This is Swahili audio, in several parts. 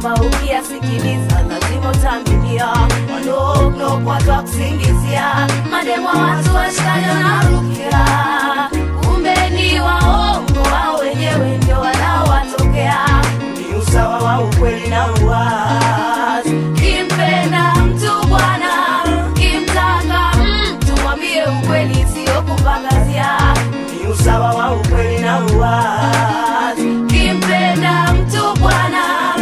simba ukiyasikiliza lazima utaminia. Wanokno kwa kwa kusingizia mademo watu washikaji wanarukia, kumbe ni waongo wao wenyewe ndio wanaowatokea. Ni usawa wa ukweli na uwazi, kimpenda mtu bwana, kimtaka mtu mwambie ukweli sio kupangazia. Ni usawa wa ukweli na uwazi, kimpenda mtu bwana,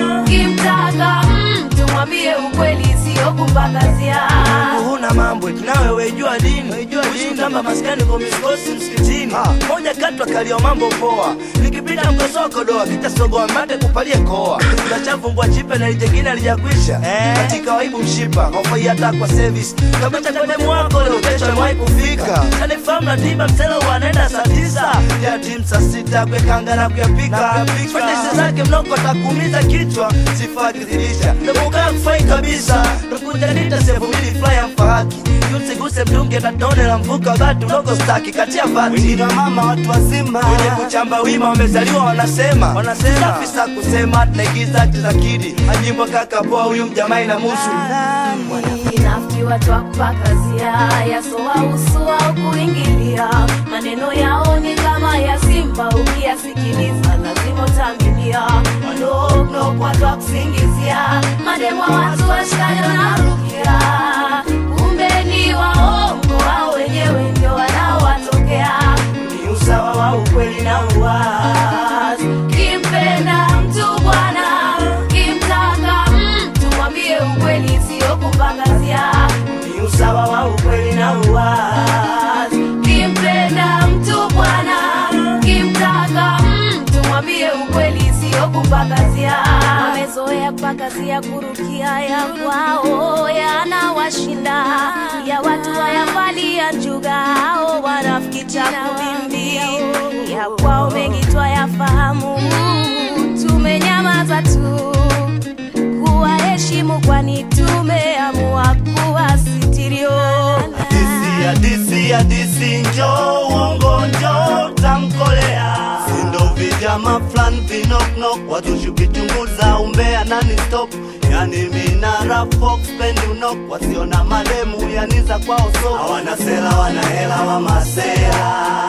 kimtaka mtu mwambie ukweli sio kupangazia. Huna mambo nawe wejua dini, kama maskani kwa miskosi msikitini. Moja katwa kalio mambo poa, nikipita mkosoko doa kitasogoa mate kupalie koa. Unachafu mbwa chipe na lijengine alijakwisha, katika waibu mshipa hofai hata kwa service. Kabata kwa demu wako leo kesho mwai kufika, kanifamu na tiba msela wanaenda saa 9 ya timu saa 6 kwekanga na kuyapika. Fantasi zake mnoko takumiza kichwa, sifa kizidisha nebuka kufai kabisa. Nukuja nita sefu mili flyer mfahaki, yunse guse mdunge na tone la mvuka batu logo staki katia vati. Wingi na mama watu wazima, kwenye kuchamba wima wamezaliwa wanasema safisa kusema tunaigiza tizakidi. Ajimbo kaka poa huyu mjamai na musu. Wanafiki watu wakupakazia, yasoa usua ukuingilia. Maneno yao ni kama ya simba ukiyasikiliza lazima utaminia. Wanokno kwa kwa kusingizia mademo watu washikaji wanarukia, kumbe ni waongo wao wenyewe ndio wanaowatokea. Ni usawa wa ukweli na uwazi, kimpenda mtu bwana, kimtaka mtu mwambie ukweli sio kupangazia. Ni usawa wa ukweli na uwazi, kimpenda mtu bwana, kimtaka mtu mwambie ukweli sio kupangazia. Wamezoea kupangazia kurukia ya kwao yanawashinda, ya watu wayafalia njuga hao wanafiki takubimbi. Ya kwao mengi twayafahamu, tumenyamaza tu kuwaheshimu kwani tumeamua kuwasitirio. Hadisi njoo uongo njoo tamkolea, sindo vijama flan vinoknok watu shukichunguza umbea nani stop. Yani minara fox pendi unok wasiona mademu yaniza kwao so. Hawana sela wana hela wa masela,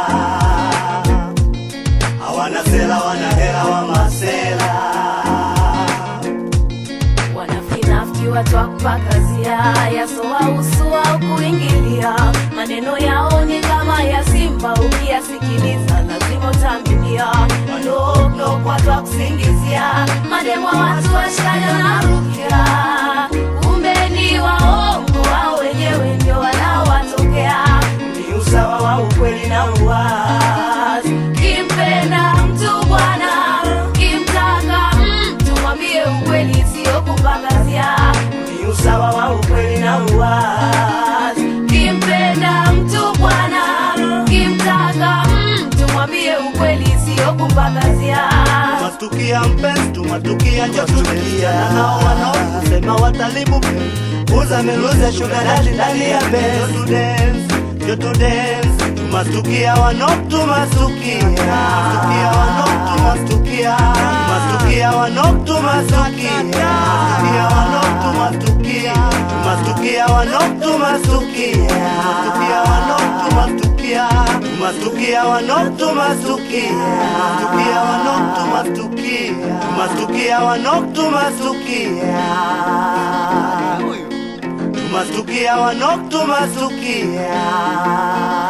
hawana sela wana hela wa masela. Wanafiki watu wakupakazia, yasoa usua ukuingilia. Maneno yao ni kama ya simba ukiyasikiliza lazima utaminia. Wanokno kwa kwa kusingizia mademo watu washikaji wanarukia, kumbe ni waongo wao wenyewe ndio wanaowatokea. Ni usawa wa ukweli na uwazi, kimpenda mtu bwana, kimtaka mtu mwambie ukweli sio kupangazia. Ni usawa wa ukweli na uwazi, kimpenda mtu bwana, kimtaka mtu mwambie ukweli sio kupangazia. Tumatukia mpenzi, tumatukia njotukia, na nao wanaosema watalibu uza meluza sugar daddy ndani ya benz. Yo to dance, tumatukia wanok tumatukia, tumatukia wanok tumatukia, tumatukia wanok tumatukia, tumatukia wanok tumatukia, tumatukia wanok tumatukia, tumatukia wanok tumatukia, tumatukia wanok tumatukia, tumatukia wanok tumatukia, tumatukia wanok tumatukia. Tumatukia wanok tumatukia.